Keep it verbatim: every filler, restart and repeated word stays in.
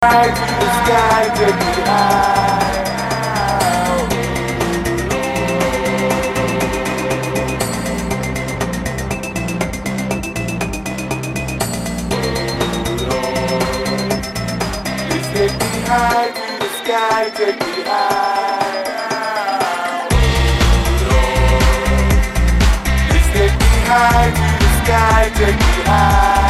high to the sky, take me high. Please take me high to the sky, take me high. Please take me high to the sky, take me high.